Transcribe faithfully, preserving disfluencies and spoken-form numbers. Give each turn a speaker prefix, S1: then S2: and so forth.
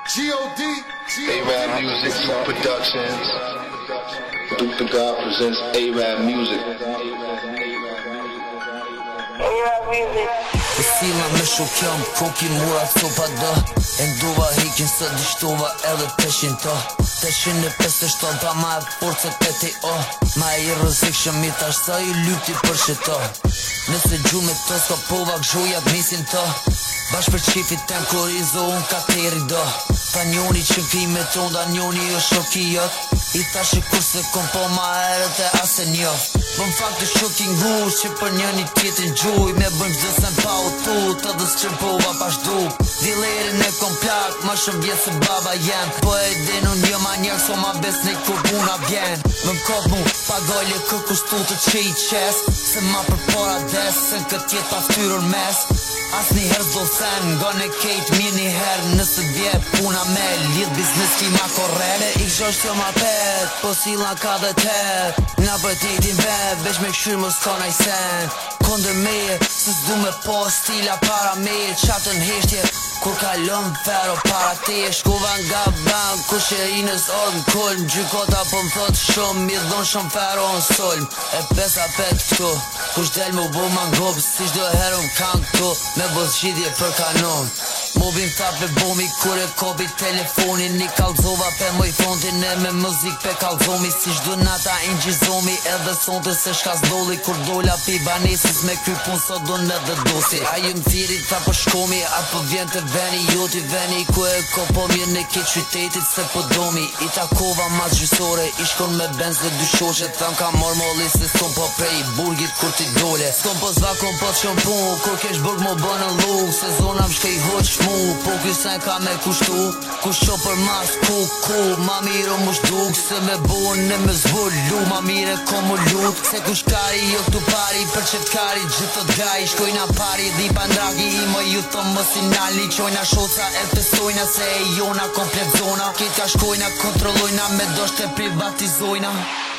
S1: G O D
S2: A-Rap Music, Duke Productions. Duke the God presents A-Rap Music.
S3: A-Rap Music.
S4: E sila me shokjam, koki mura copa dë E ndova hekin së dishtova edhe peshin të peshin e pesë e shton pa ma e forcët e ti o Ma e i rëzik shëmi tash sa i lyti për shito Nëse gjume të s'ka pova gzhojat misin të Bash për qifit tem korizo unë ka teri do Ta njoni që n'krime tonda njoni o shokijot I tash e kurse kom po ma erët e ase njo Bëm fakt të shokin gush që për njëni tjetin gjuj Me bëm gjësen pa u tut edhe s'qëm pova pashtu Dilerin e kom plak ma shumë vjetë se baba jem Po e dinu një ma njërë so ma besnik kur puna vjen Bëm kop mu pagojle kër kushtu të që i qes Se ma për para des se në këtë jet pa ftyrur mes As një herë zdo sen, nga në kejt mirë një herë Nëse dje puna me, lidh biznes ki ma korrekt Me i qosht jo ma pet, po sila ka dhe tet Nga për t'jejtin vet, veç me kshyrë më s'ka naj sen Kondër meje, se s'du me po stila para meje Qatën heshtje, kur kalon fero para teje Shkova nga bank, kush e inës orë n'kull Gjykota po m'thot shumë, mi dhon shumë fero në sulm E pesa pet këtu, kush del mu bu ma ngop Si shdo herë m'kan këtu, me bos gjidje për kanon Mobin tape bomi kur e kopi telefonin Ni kalzova pe moj fontin e me muzik pe kalzomi Si shdo nata ingjizomi edhe sonte se shka s'dolli Kur dola pi banesis me kry pun sot do në dhe dosi A ju m'thiri ta po shkomi apo vjen të veni Joti veni ku e ko po mirë në ke qytetit se po domi I takova mas gjysore i shkon me benz dhe dy shoqe Tham ka mor molli se s'kom po prej burgit kur ti dole S'kom po zva kom po t'shon pun kur kesh burg mo bën në luk Se zona m'shkej hoq mu po kysen ka me kushtu Kush qo për mas ku ku ma miro mu shduk Se me bon në me zvullu ma mire ko mu lut Se kush kari jo këtu pari për qët kari gjithët gaj Shkojna pari dhi pandragi i më ju thëm më sinali Qojna shoca e pesojna se e jona komplet zona Kit ka shkojna kontrollojna me dosht e privatizojna